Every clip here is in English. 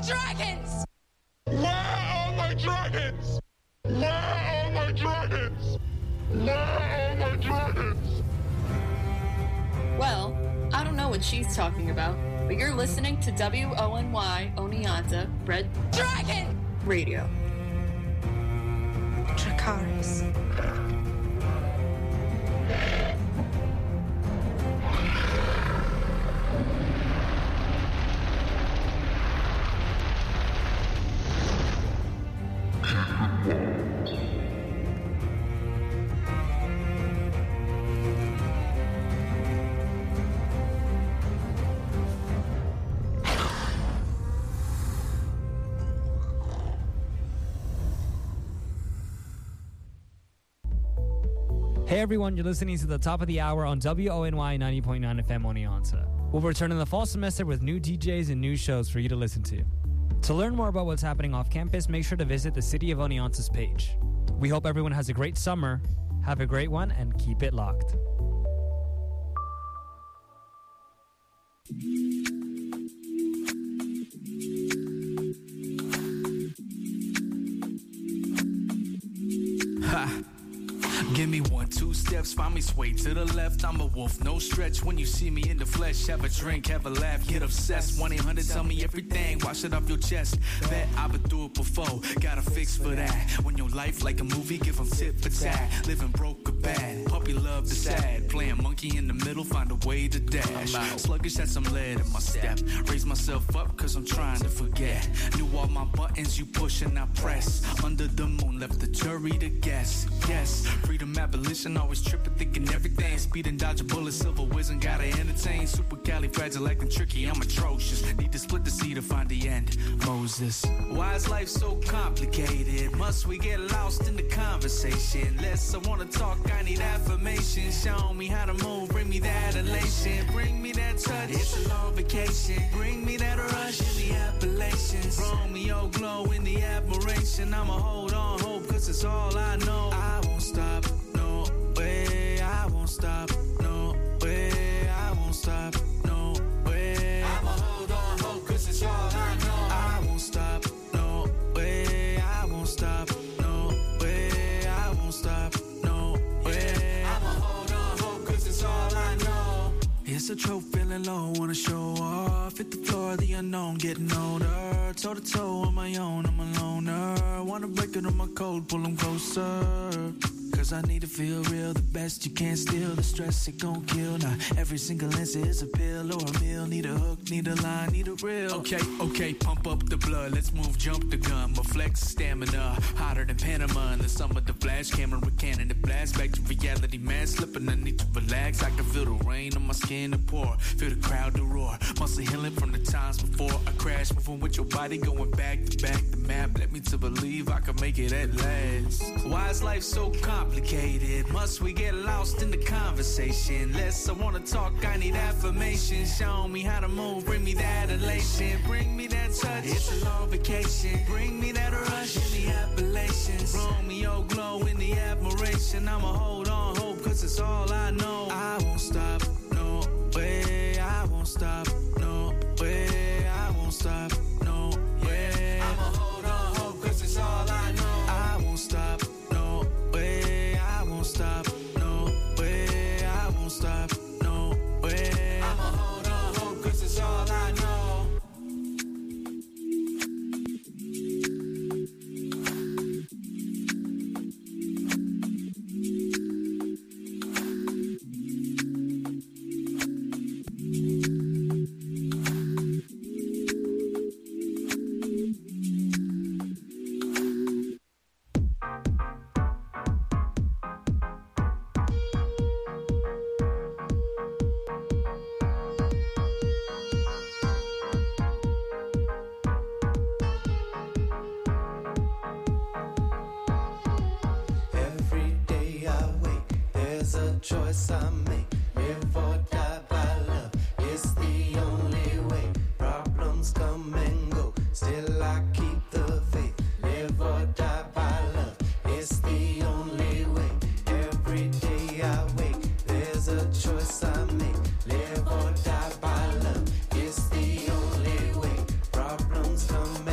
dragons? Where are my dragons? Where are my dragons? Where are my dragons? Well, I don't know what she's talking about, but you're listening to WONY Oneonta Red Dragon Radio. Dracarys. Hey everyone, you're listening to the top of the hour on WONY 90.9 FM Oneonta. We'll return in the fall semester with new DJs and new shows for you to listen to. To learn more about what's happening off campus, make sure to visit the City of Oneonta's page. We hope everyone has a great summer, have a great one, and keep it locked. Ha! Give me 1, 2 steps, find me sway to the left. I'm a wolf, no stretch. When you see me in the flesh, have a drink, have a laugh, get obsessed. 1-800, tell me everything, wash it off your chest. Bet I've been through it before, got a fix for that. When your life like a movie, give them tit for tat. Living broke or bad, puppy love the sad. Playing monkey in the middle, find a way to dash. Sluggish, had some lead in my step. Raise myself up, cause I'm trying to forget. Knew all my buttons, you push and I press. Under the moon, left the jury to guess. Yes, freedom abolition, always tripping, thinking everything. Speed and dodge a bullet, silver whizzing, gotta entertain. Super califragilistic tricky, I'm atrocious. Need to split the sea to find the end. Moses, why is life so complicated? Must we get lost in the conversation? Less I wanna talk, I need affirmation. Show me how to move, bring me that elation. Bring me that touch, it's a long vacation. Bring me that rush in the Appalachians. Romeo glow in the admiration. I'ma hold on, hope, cause it's all I know. I won't stop, no way, I won't stop, no way, I won't stop, no way. I'ma hold on, hope, cause it's all I know. I won't stop, no way, I won't stop, no way, I won't stop, no way. I'ma hold on, hope, cause it's all I know. It's a trope, feeling low, wanna show off. Hit the floor, the unknown, getting older. Toe to toe on my own, I'm a loner. Wanna break it on my code, pull them closer. Cause I need to feel real, the best you can't steal. The stress it gon' kill. Now every single answer is a pill or a meal. Need a hook, need a line, need a reel. Okay, pump up the blood, let's move, jump the gun. My flex stamina, hotter than Panama. In the summer, the flash camera cannon, the blast back to reality, man. Slipping, I need to relax. I can feel the rain on my skin to pour. Feel the crowd to roar. Muscle healing from the times before I crash. Moving with your body, going back to back. The map led me to believe I can make it at last. Why is life so complicated? Must we get lost in the conversation? Less I wanna talk, I need affirmation. Show me how to move, bring me that elation. Bring me that touch, it's a long vacation. Bring me that rush in the Appalachians. Romeo glow in the admiration. I'ma hold on, hope, cause it's all I know. I won't stop, no way, I won't stop, no way, I won't stop, no way. I'ma hold on, hope, cause it's all I know. I won't stop, no way, I won't stop, no way, I won't stop, no way. I'ma hold on, hope, cause it's all I know. choice I make. Live or die by love, it's the only way. Problems come and go, still I keep the faith. Live or die by love, it's the only way. Every day I wake, there's a choice I make. Live or die by love, it's the only way. Problems come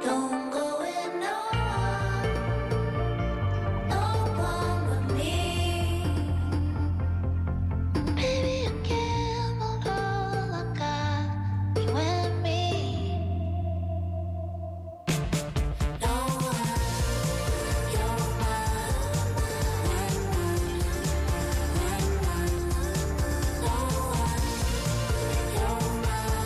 Don't go with no one but me. Baby, I give all I got, you and me. No one, you're mine. No one, you're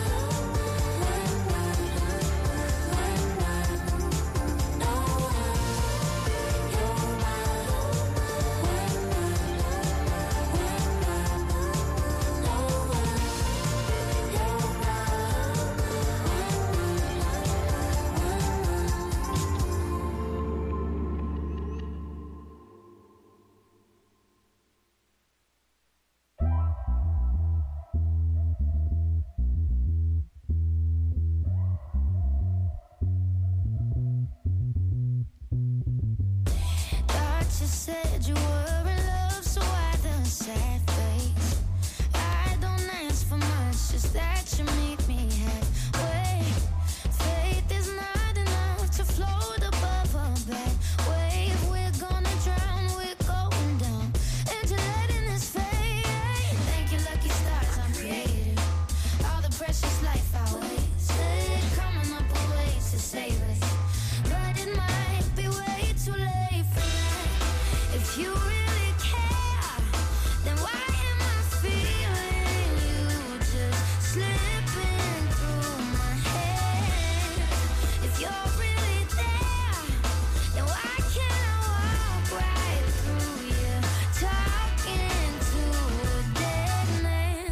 thought you said you were in love, so why the sad face? I don't ask for much, just that you meet me halfway. Faith is not enough to float above a bad wave. We're gonna drown, we're going down, and you're letting this fade. Thank you, lucky stars, I'm creative. All the precious life I wasted, coming up with ways to save us. But it might be way too late for that. If you really care, then why am I feeling you just slipping through my head? If you're really there, then why can't I walk right through you, talking to a dead man?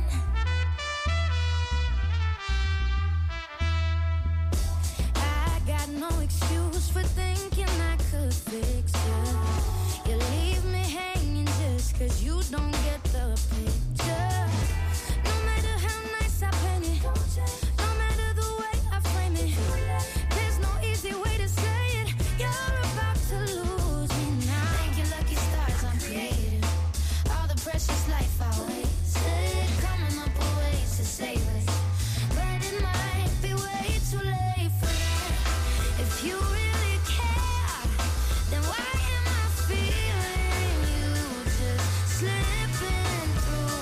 I got no excuse for thinking I could fix you. You leave me hanging just 'cause you don't get the picture. No matter how nice I paint it, no matter the way I frame it, there's no easy way to say it. You're about to lose me now. Thank you, lucky stars, I'm creative. All the precious life I wasted, coming up with ways to save us. But it might be way too late for that. If you really care, then why am I feeling you just slipping through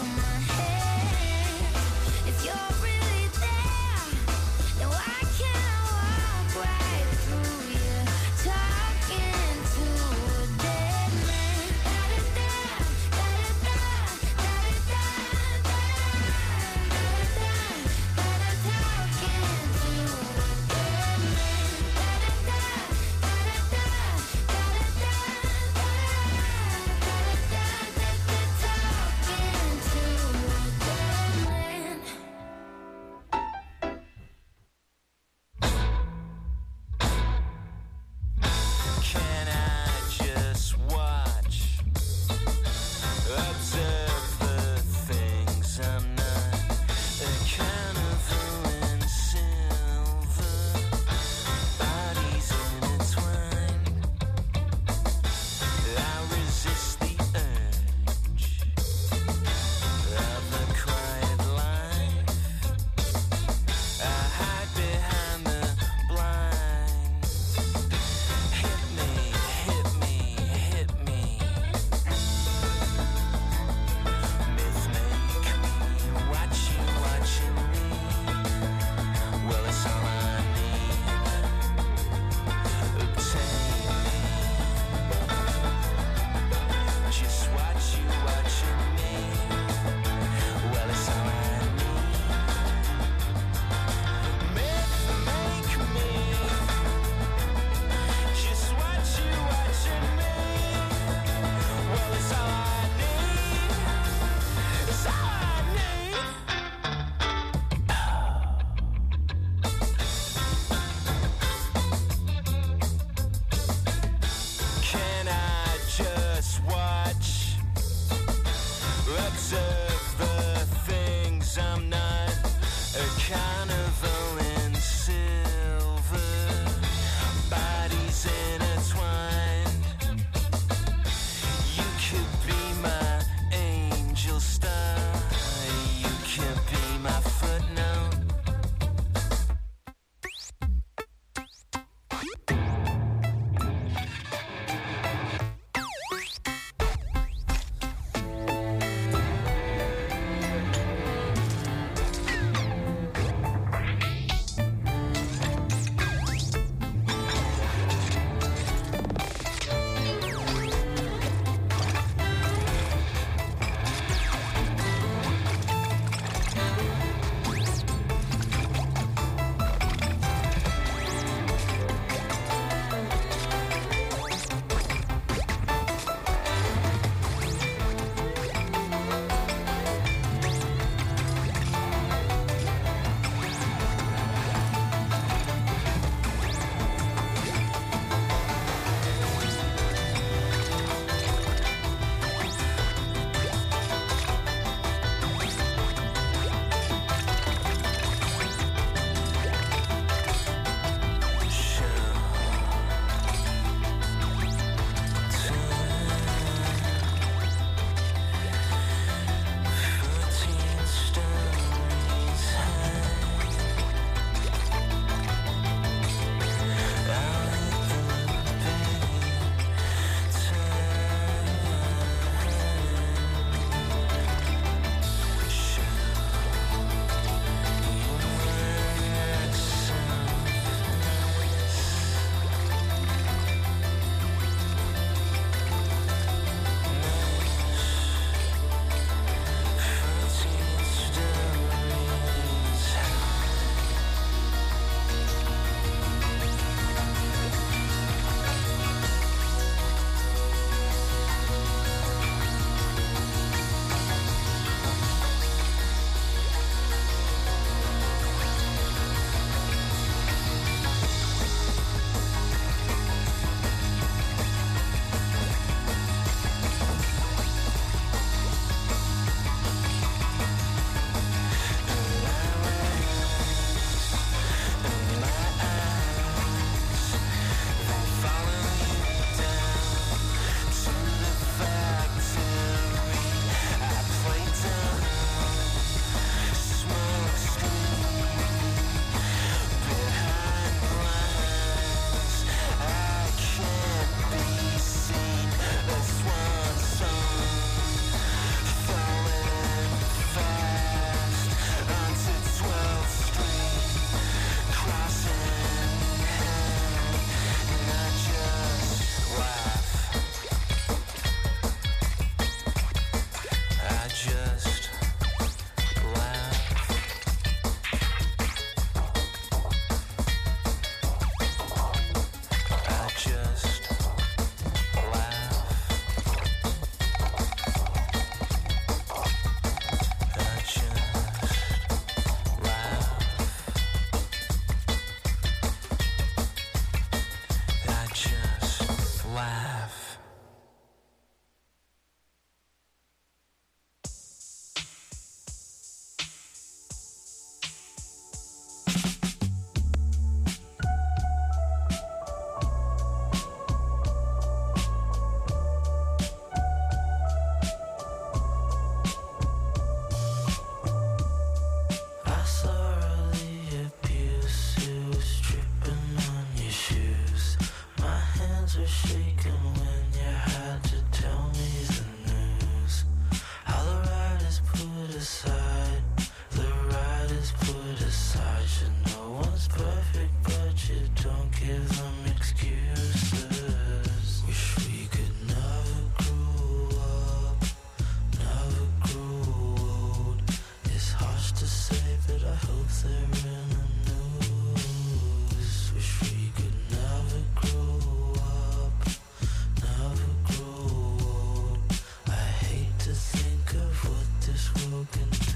give them excuses. Wish we could never grow up, never grow old. It's harsh to say, but I hope they're in the news. Wish we could never grow up, never grow old. I hate to think of what this world can do.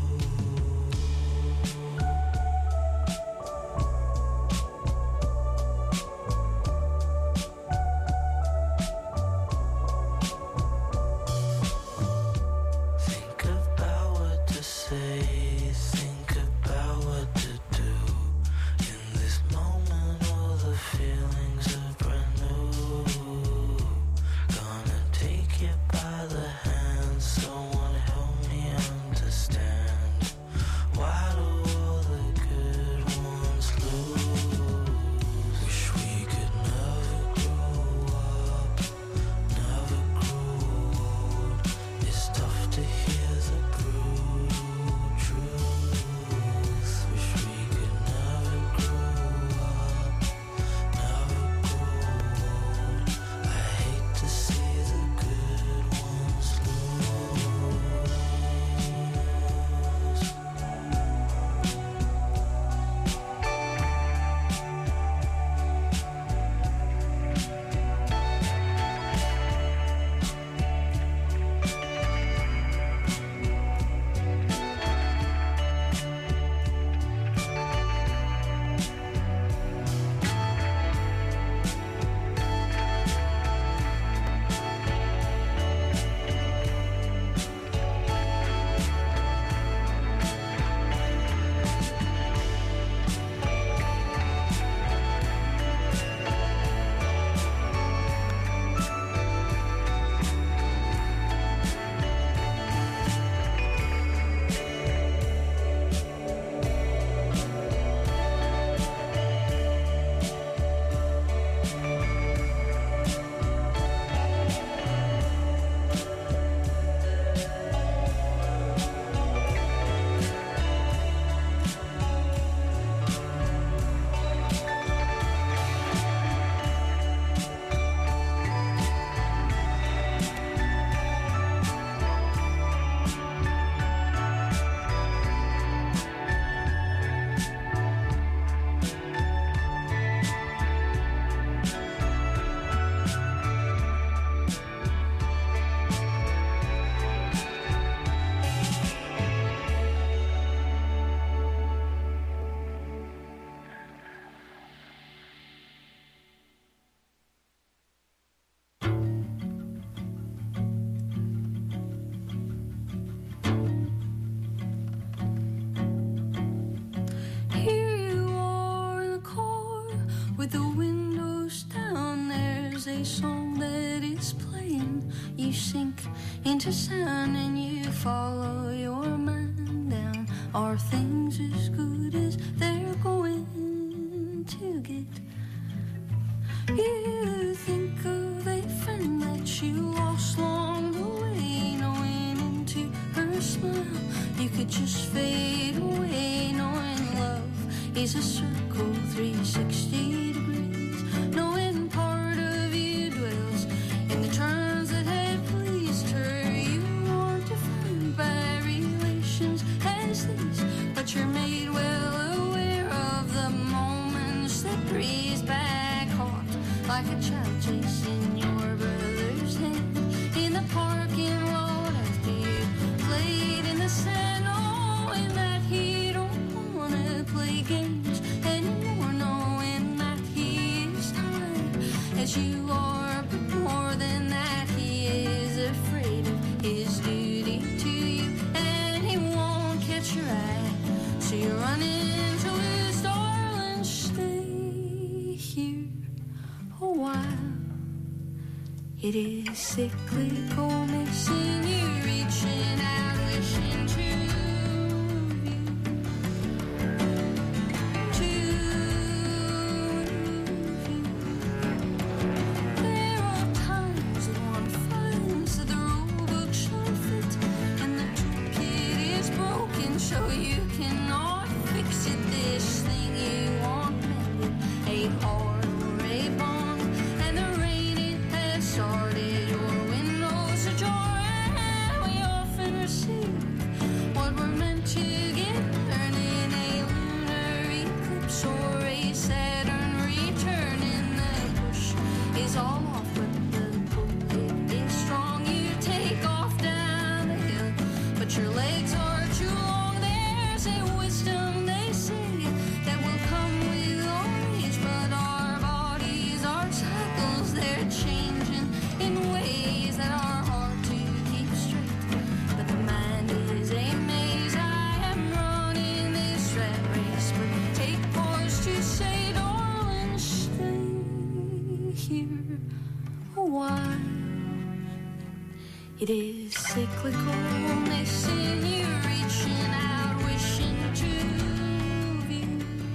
Think about what to say, think about what to do. In this moment, all the feelings are brand new. Gonna take you by the hand, someone help me understand. Why do all the good ones lose? Wish we could never grow up, never grow old. It's tough to hear the brutal truth. Wish we could never grow up, never grow old. I hate to see the good ones lose. Here you are in the car with the windows down. There's a song that is playing. You sink into sound and you follow your man down. Are things as good as they're going to get? You think of a friend that you lost along the way, knowing into her smile you could just fade away, knowing love is a circle 360 degrees, knowing part of you dwells in the terms that had pleased her. You want to find bad relations as these, but you're made well aware of the moments that breeze back hard like a child chasing your brother's hand in the parking lot after you played in the sand, knowing that he don't wanna play games anymore, knowing that he is tired as you are, but more than that he is afraid of his duty to you, and he won't catch your eye, so you're running to his darling. Stay here a while. It is cyclical, missing you, reaching out, wishing to you. There are times that one finds that the rulebook shall fit, and the toolkit is broken, so you cannot fix it. This thing you want mended, a hard while. It is cyclical, missing you, reaching out, wishing to view,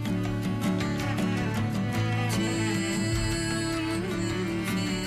to move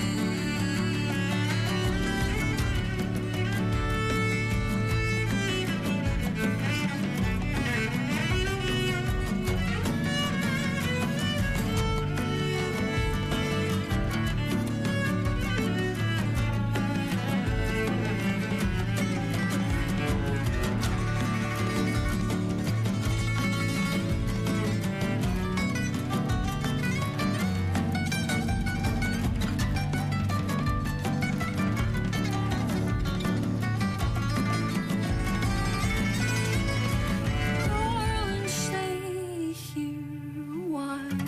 Darling, stay here a while.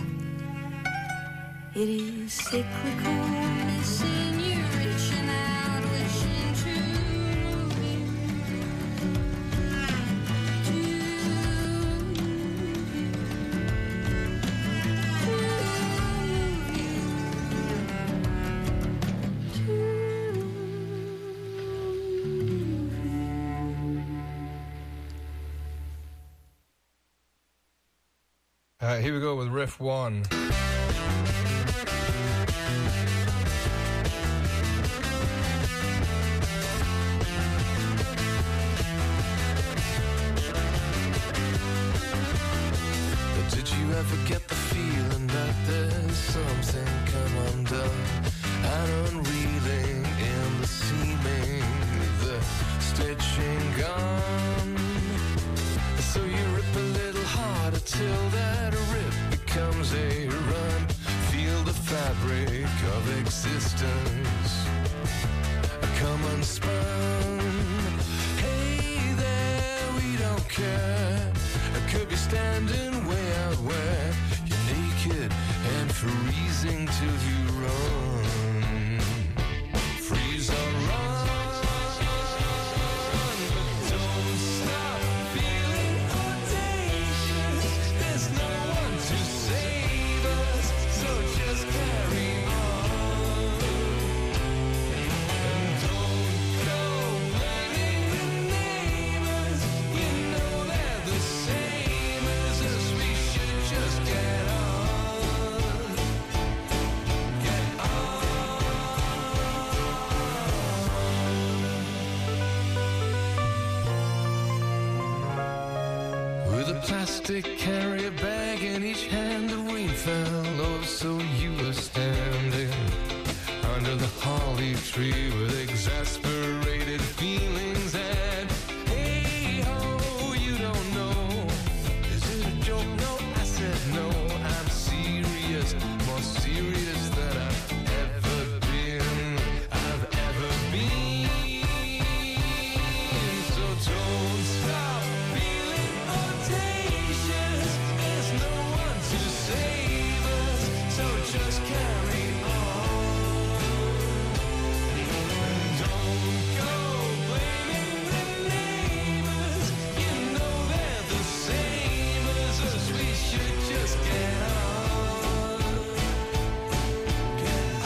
It is cyclical, missing you, reaching out, wishing to move you, to Here we go with riff 1. Did you ever get the feeling that there's something come undone and unreeling in the seaming, the stitching gone? So you rip a little harder till that rip becomes a run. Feel the fabric of existence come unspun. Hey there, we don't care. I could be standing way out where you're naked and freezing till you run. Freeze or run, but don't stop feeling audacious. There's no one to save us, so just carry on. And don't go blaming the neighbors. You know they're the same as us. We should just get on. Get on. With a plastic carrier bag in each hand, the rain fell. Oh, so you were standing under the holly tree with exasperated feelings. And hey ho, you don't know. Is it a joke? No, I said no. I'm serious, more serious than I've ever been. I've ever been. So don't stop feeling audacious. There's no one to save us, so just carry on. Don't go blaming the neighbors. You know they're the same as us. We should just get on. Get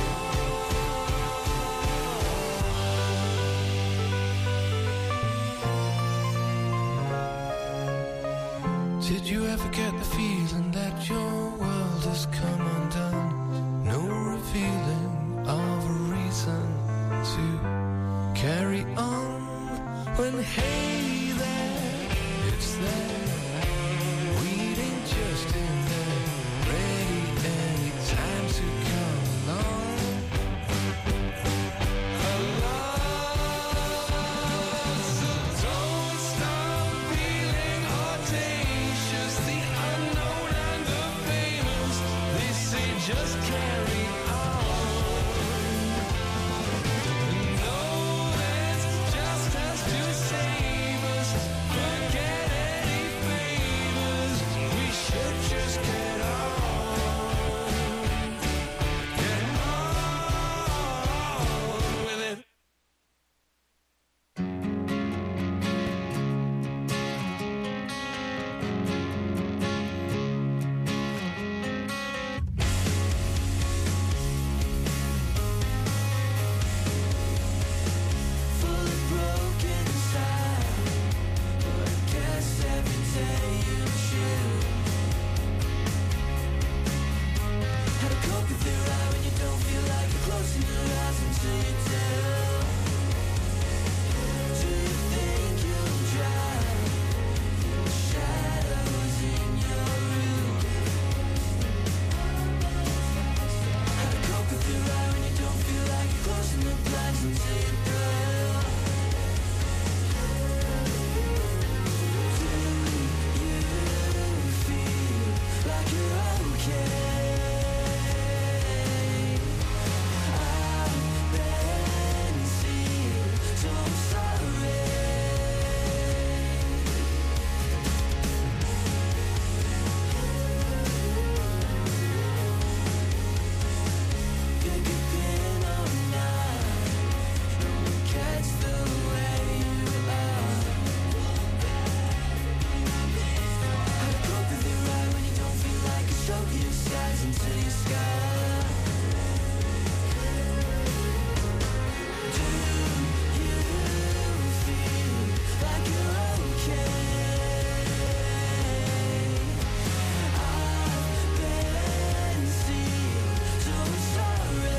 on. Did you ever get the feeling that your world has come undone? No revealing of a reason to carry on. When hey there, it's there, waiting just in there, ready any time to come along. So don't stop feeling audacious. The rising to your sky. Do you feel like you're okay? I've been seeing, so sorry.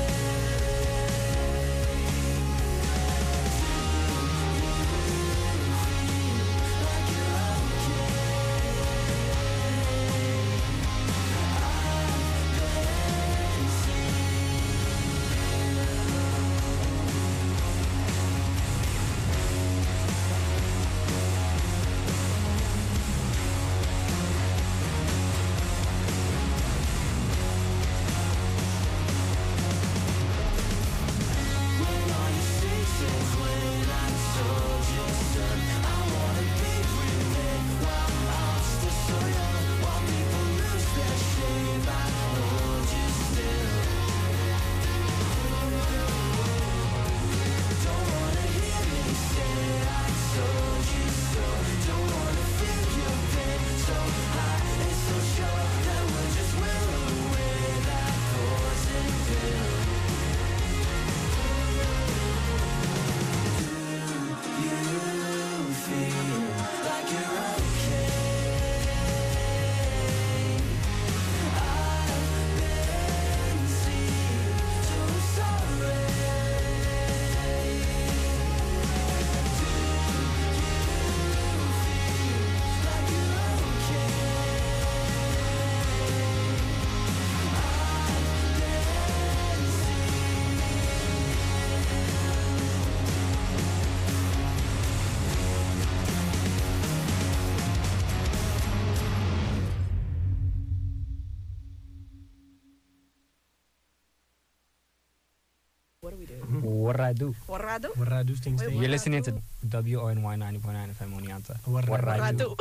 What do we do? What I do. What do I do? What I do things. Wait, You're listening to WONY 90.9 FM Oneonta. What I do.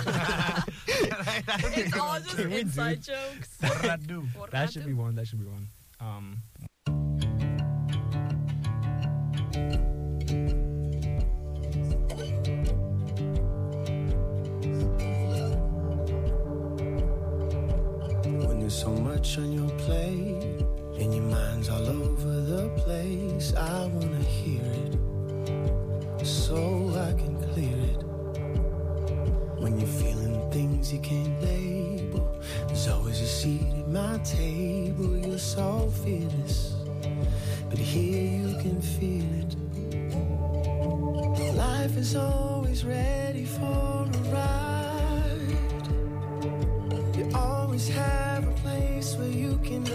It's It's all just inside jokes. What I do. That should be one. That should be one. When there's so much on your plate and your mind's all over the place, I wanna hear it so I can clear it. When you're feeling things you can't label, there's always a seat at my table. You're so fearless, but here you can feel it. Life is always ready for a ride. You always have a place where you can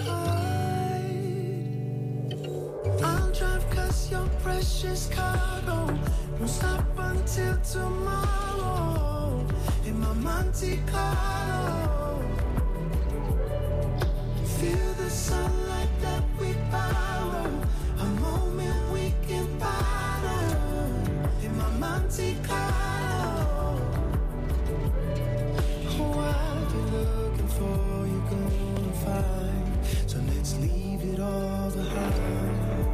hide. I'll drive 'cause your precious cargo won't stop until tomorrow. In my Monte Carlo, feel the sunlight that we borrow, a moment we can borrow. In my Monte Carlo, what you're looking for, you're gonna find. So let's leave it all behind.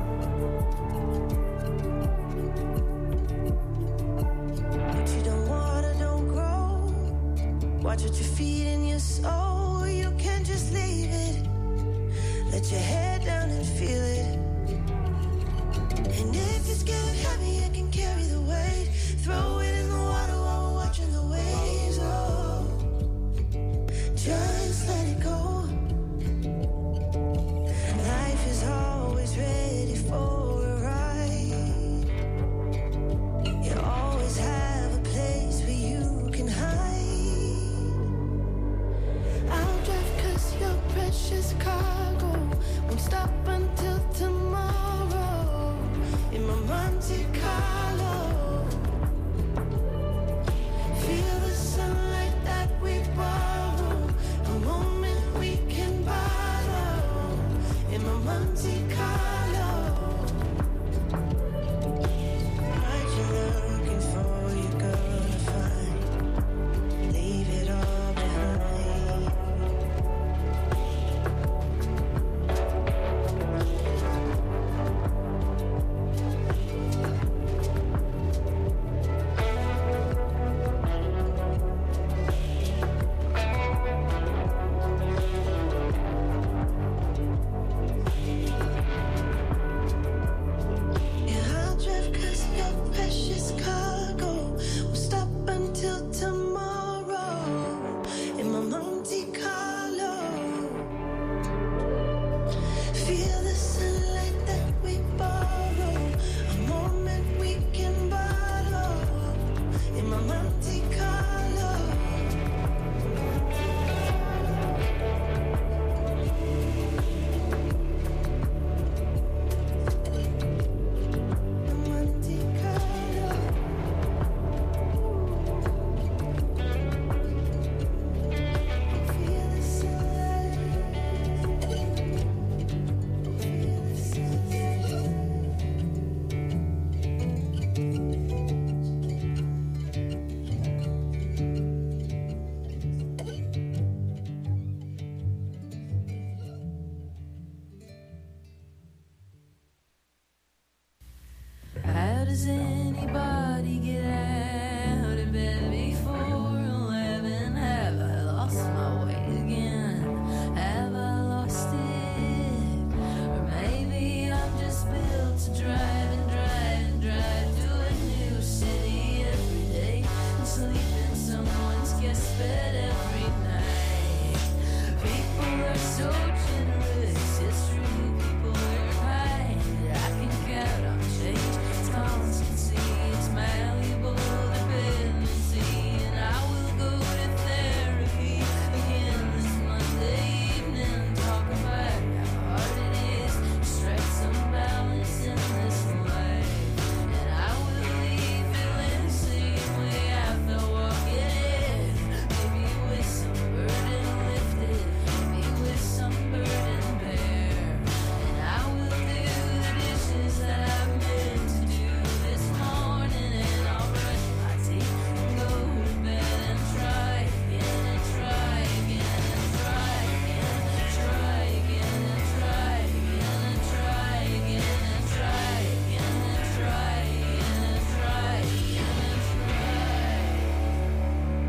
What you don't water, don't grow. Watch what you feed in your soul. You can't just leave it. Let your head down and feel it. And if it's getting heavy, it can carry the weight. Throw it in the water while we're watching the waves. Oh, just let it go. Life is always ready for a ride. You always have a place where you can hide. Does anybody get out of bed before 11? Have I lost my way again? Have I lost it? Or maybe I'm just built to drive and drive and drive to a new city every day and sleep in someone's guest bed every night. People are so generous, it's true, people are kind. I can count on change, it's constancy, it's malleable dependency. And I will go to therapy again this Monday evening. Talk about how hard it is to strike some balance in this life. And I will leave feeling the same way I felt walking in. Maybe with some burden lifted, maybe with some burden bare. And I will do the dishes that I've meant to do this morning. And I'll brush my teeth and go to bed and try again and try again and try again and try again and try again and try again and try again and try again and try again and try.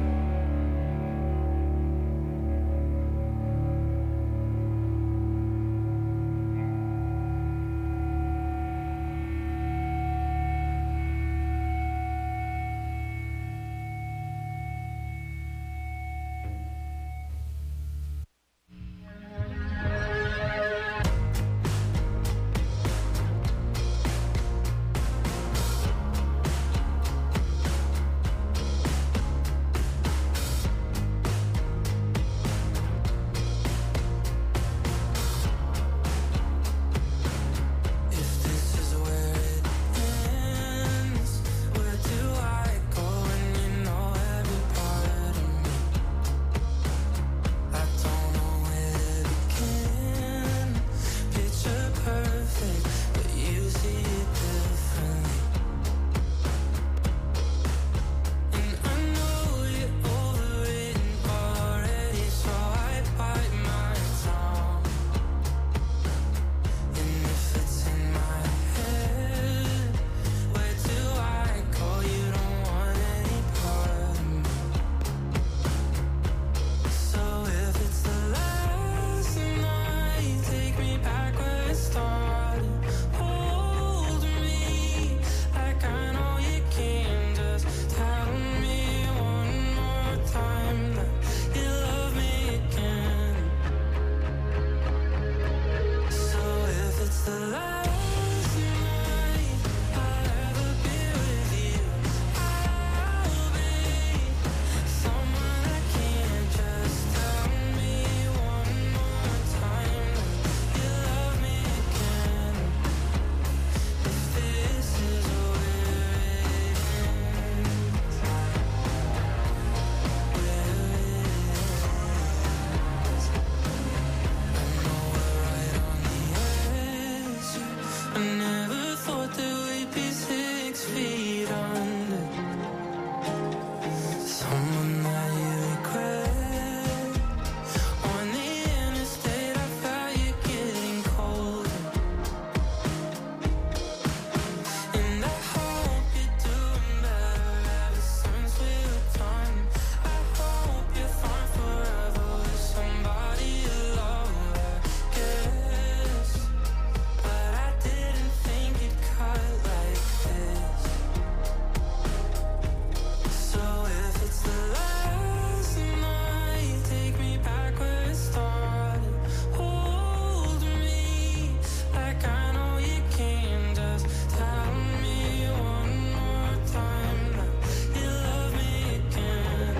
If this is where it ends, where do I go when you know every part of me? I don't know where to begin. Picture perfect, but you see it differently. And I know you're over it already, so I bite my tongue. And if it's in my head, where do I go? You don't want any part of me. So if it's the last night, take me back where it started. Hold me like I know you can. Just tell me one more time that you love me again. So if it's the last night I'll ever be with you, I'll be someone I can. Just tell me one more time that you love me again. If this is where it ends, I never thought that we'd be 6 feet under. Someone that you regret. On the interstate, I felt you getting colder. And I hope you're doing better ever since we were done. I hope you find forever with somebody you love, I guess. But I didn't think it'd cut like this. So if it's the last night, take me back where it started. Hold me like I know you can. Just tell me one more time that you love me again.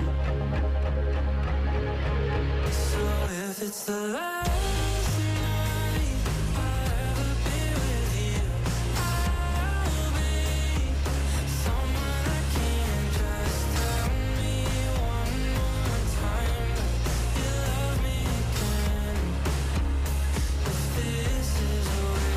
So if it's the last night I'll ever be with you, I'll be someone I can. Just tell me one more time that you love me again. If this is where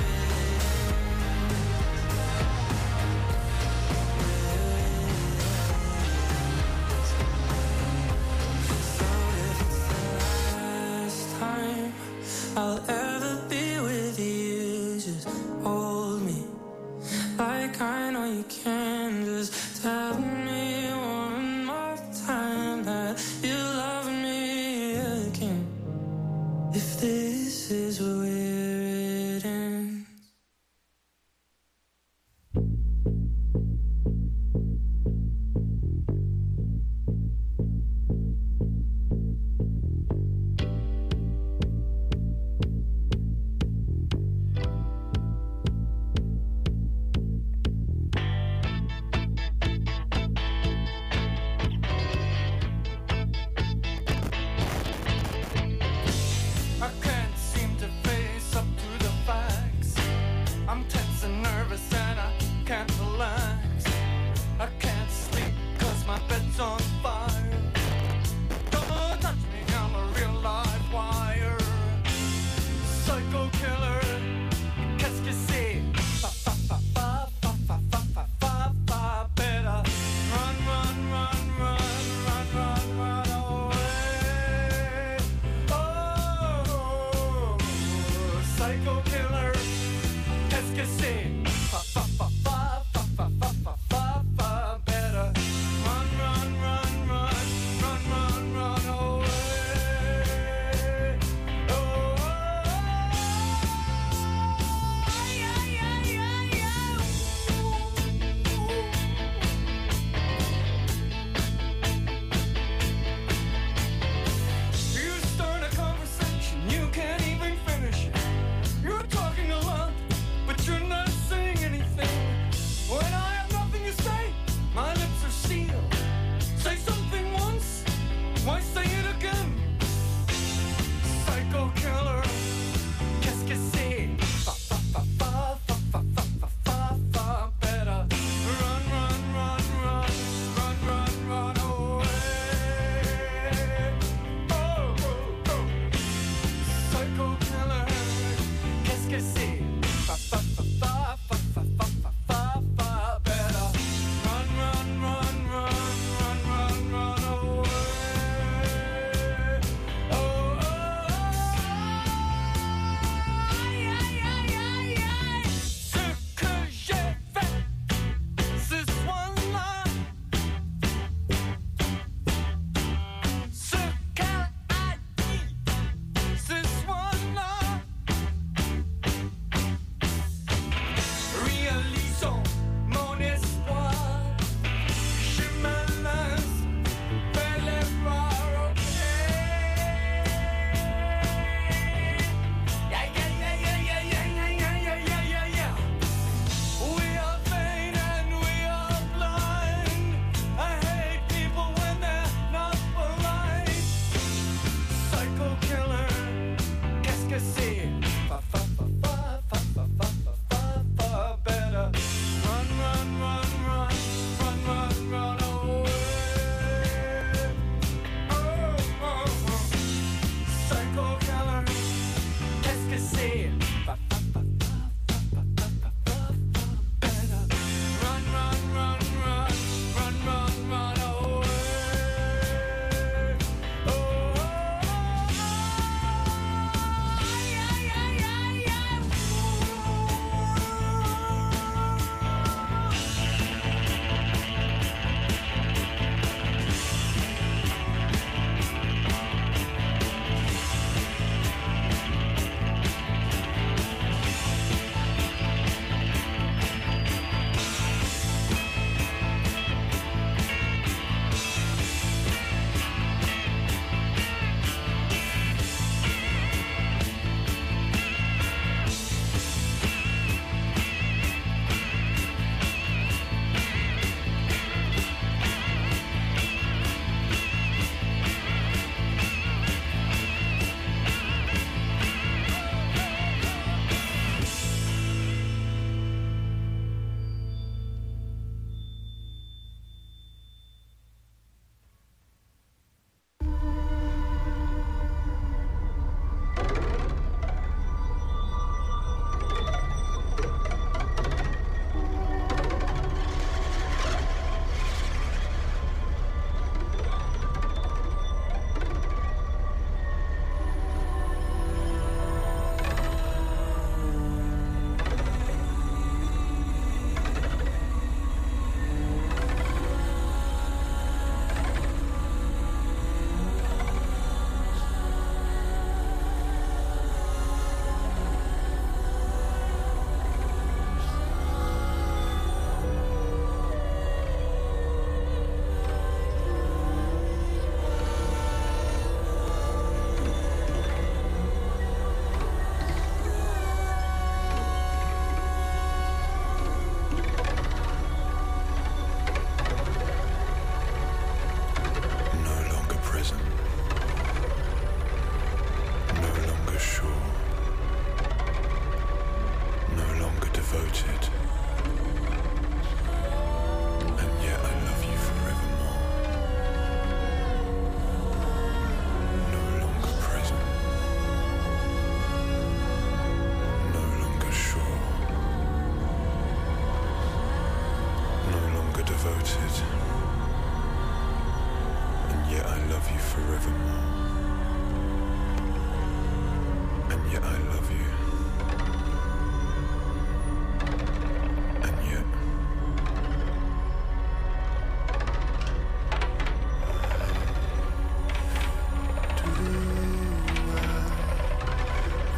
I'll ever be with you, just hold me like I know you can just tell me one more time that you love me again. If this is where it ends. I can't seem to face up to the facts. I'm tense and nervous and I can't relax. I can't sleep cause my bed's on fire. Don't touch me, I'm a real live wire. Psycho killer, qu'est-ce que c'est? Fa fa fa fa fa fa fa fa fa fa. Better run, run, run, run, run, run, run away. Oh, psycho killer, qu'est-ce que c'est? Fa fa fa fa fa fa fa fa fa fa. Better run, run, run, run, run, run, run away. Oh, yeah, yeah, yeah, yeah. You start a conversation, you can't even finish it. You're talking a lot, but you're not saying anything. When I have nothing to say, my lips are sealed. Say something once, why say it again? Psycho killer, qu'est-ce que c'est? Fa fa fa fa fa fa fa fa fa fa. Better run, run, run, run, run, run, run away. Oh, oh, oh. Psycho killer, qu'est-ce que c'est? Fa fa fa fa fa fa fa fa fa fa. Better run, run, run, run, run, run, run away. Oh, oh, yeah, yeah, yeah, yeah. Ce que j'ai fait ce soir-là, ce qu'elle a dit ce soir-là,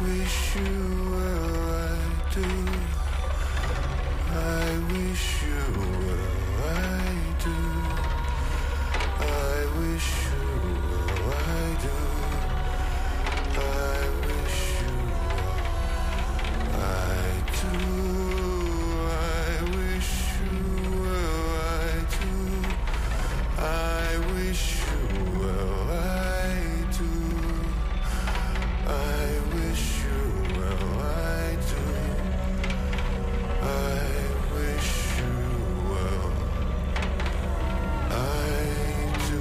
wish you well, I do. I wish you well, I do. I wish you well, I do. I wish you well, I do. I wish you well, I do. I wish you well, I do. I wish you well, I do. I wish you well, I do.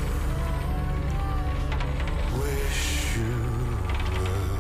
Wish you well.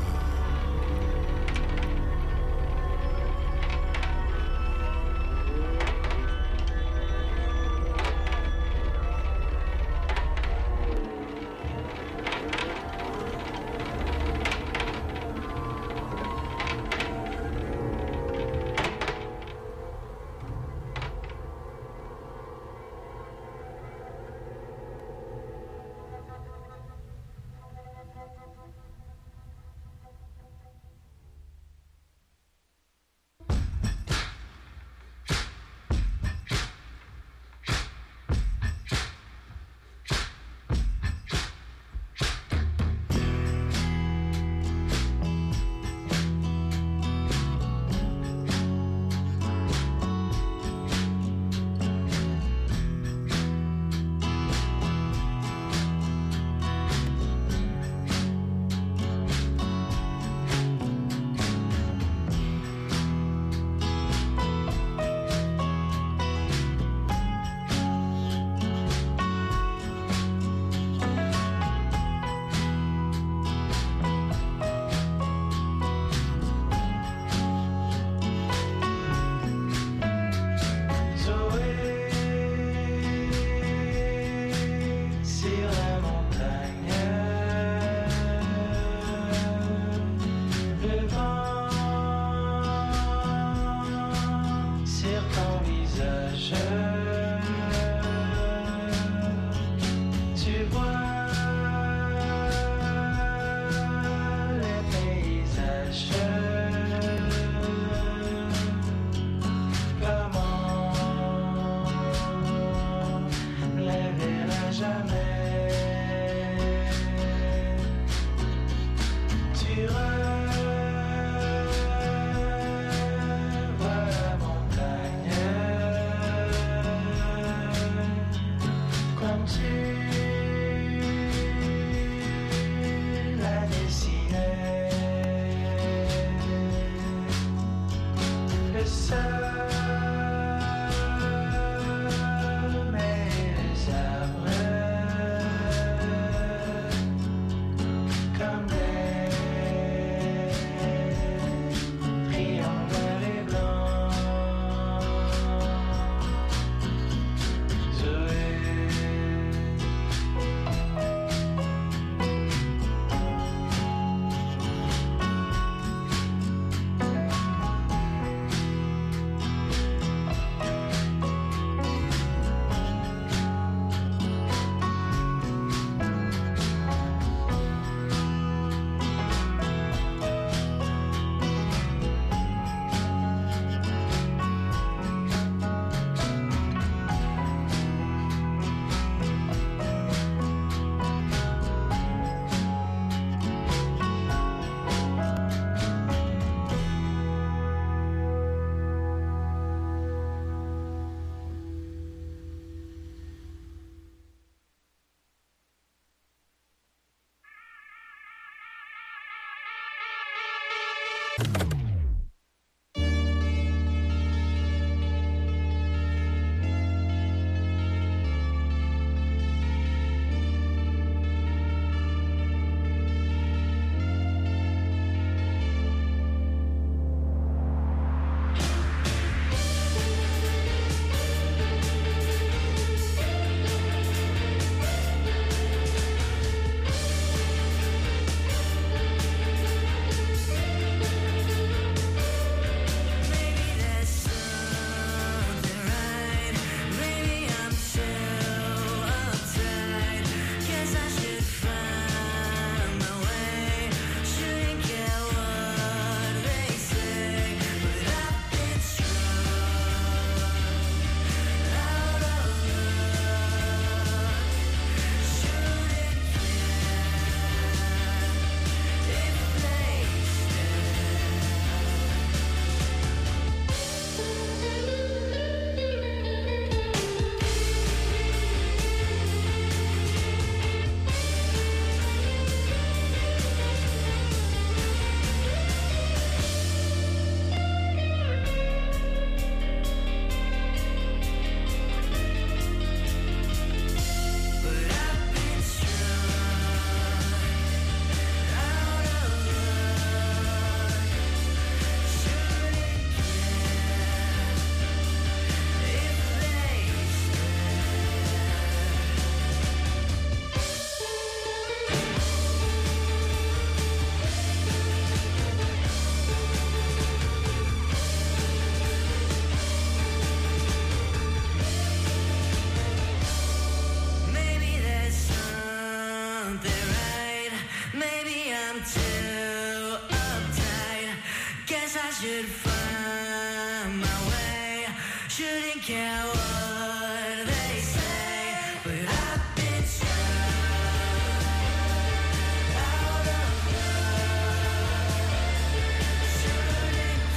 should find my way. Shouldn't care what they say, but I've been shut out of love. Shouldn't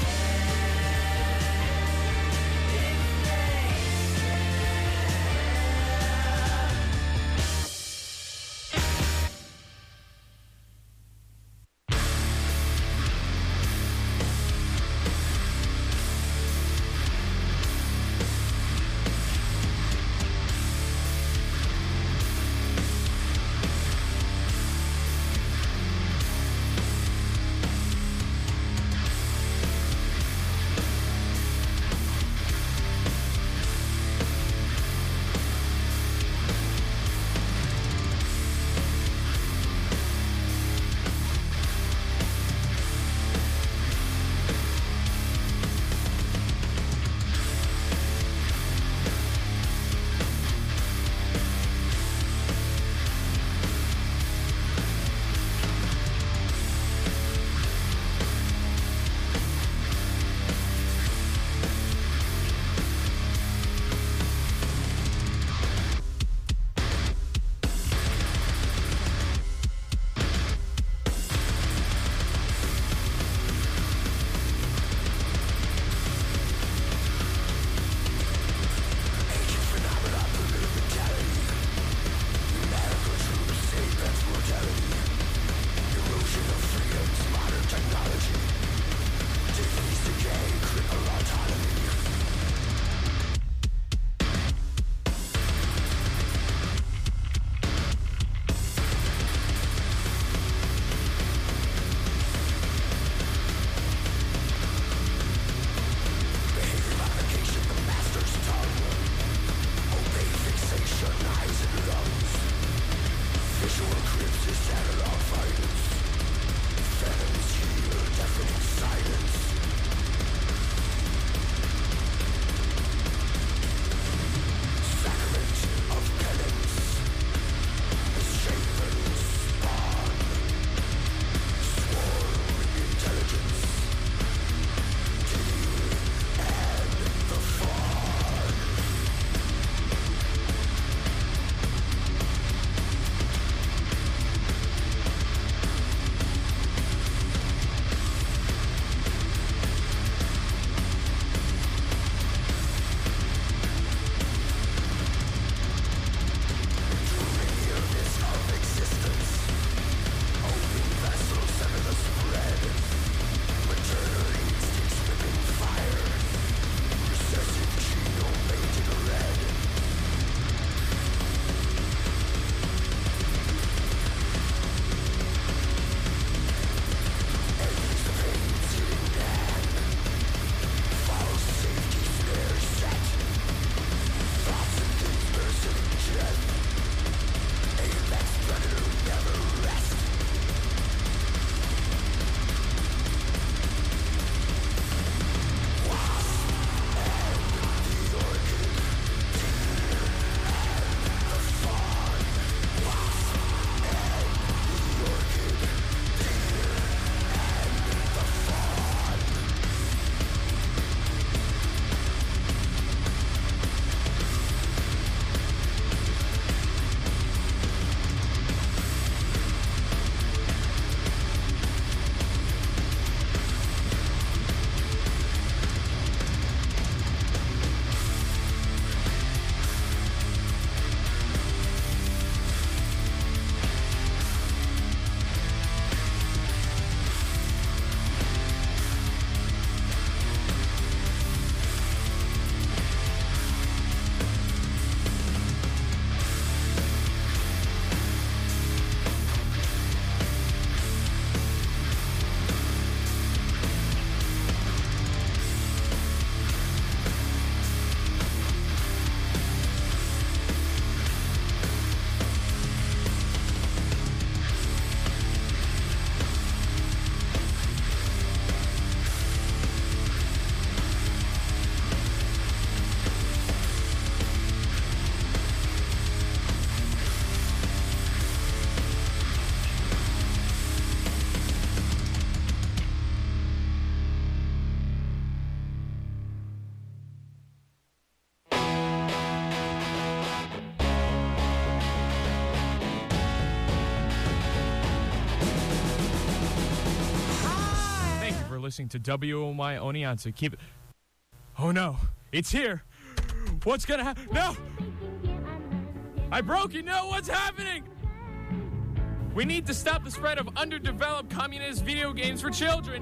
listening to WONY Oneonta. Keep it. Oh no, it's here. What's gonna happen? No! I broke it. No, what's happening? We need to stop the spread of underdeveloped communist video games for children.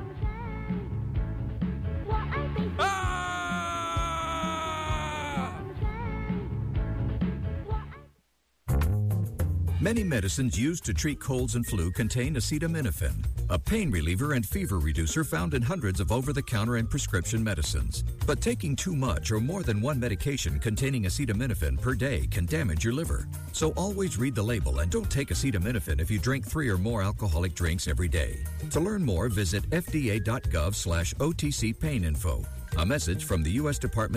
Many medicines used to treat colds and flu contain acetaminophen, a pain reliever and fever reducer found in hundreds of over-the-counter and prescription medicines. But taking too much or more than one medication containing acetaminophen per day can damage your liver. So always read the label and don't take acetaminophen if you drink 3 or more alcoholic drinks every day. To learn more, visit fda.gov/OTC pain info. A message from the U.S. Department